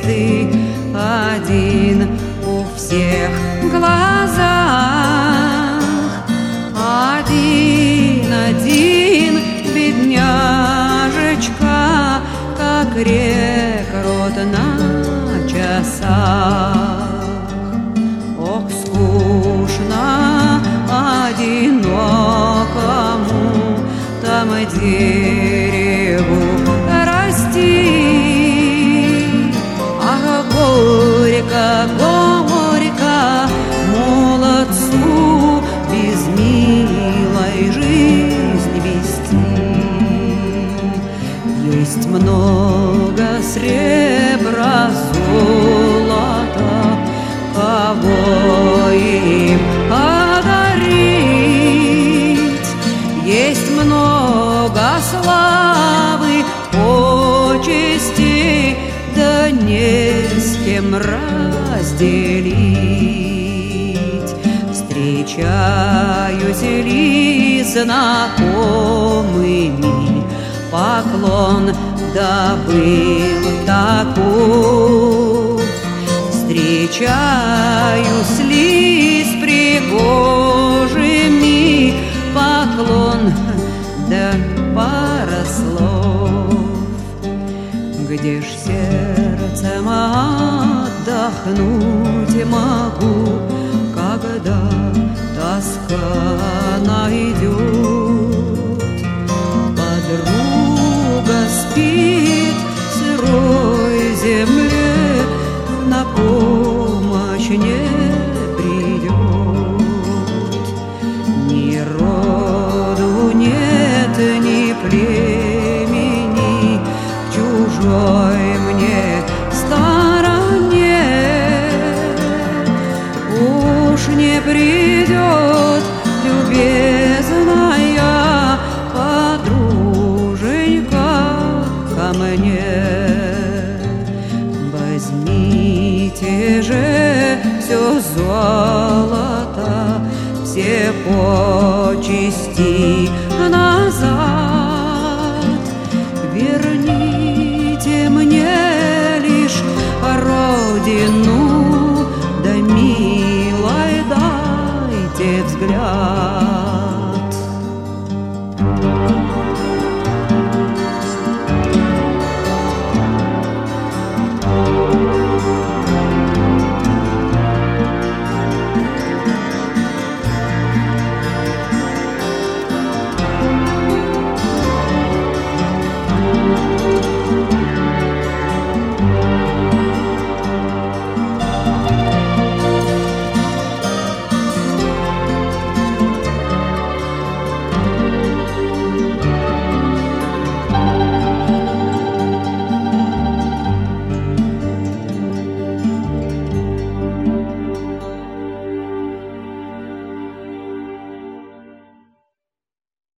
ты один у всех глазах. Один, бедняжечка, как рекорд на часах. Ох, скучно одинокому там дереву расти. Ах, горько, горько молодцу без милой жизнь вести. Есть много сребра, золота, кого им одарить. Есть много славы, почести, да не с кем разделить. Встречаюсь ли знакомыми, поклон добыл таков. Встречаюсь ли с пригожими, поклон да пара слов. Где ж сердцем отдохнуть могу, когда тоска найдет? Подруга спит в сырой земле, на помощь не придет. Ни роду нет, ни племени в чужой мне стороне. Уж не придет любезная подруженька ко мне. Возьмите же все золото, все почести назад. Верните мне лишь родину, да милой дайте взгляд.